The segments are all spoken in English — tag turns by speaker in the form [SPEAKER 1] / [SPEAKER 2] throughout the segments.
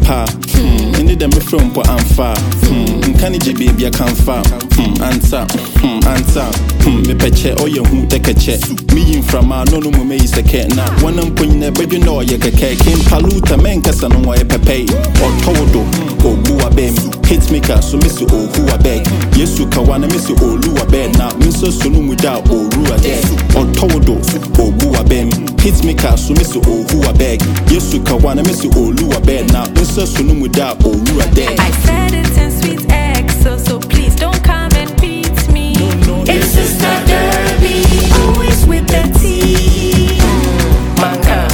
[SPEAKER 1] pa. Any them from po amfa. Nkanije baby I can fa. Answer. Me peche oye hu tekeche. Me from no me is a cat now. One point na bedwe no ye keke. Kim paluta men kasa no ye pepe. Or todo obu abem. Hitmaker so miss you who a beg. Yesu kawana miss you olu a bed now. Miso sunu muda oru a dead. Or todo obu abem. Hitmaker so miss you who a beg. Yesu kawana miss you olu a bed now. Miso sunu muda oru a dead.
[SPEAKER 2] I said it in sweet X, so please don't come and beat me. It's Sister Derby, always with the tea. Manka.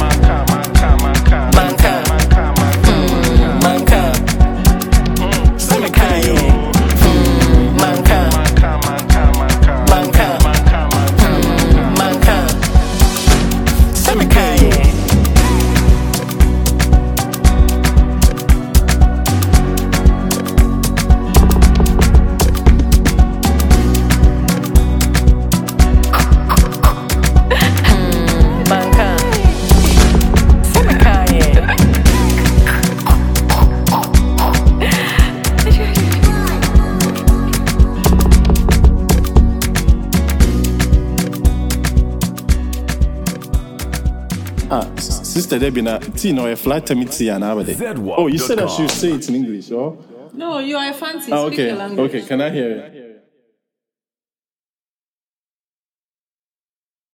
[SPEAKER 2] Samikaye. Manka. Samikaye.
[SPEAKER 1] Sister Debbie, na Tino, a flat to me, oh, you said I should say it in English, oh?
[SPEAKER 3] No, you are a fancy
[SPEAKER 1] okay,
[SPEAKER 3] speaker language.
[SPEAKER 1] okay, can I hear it?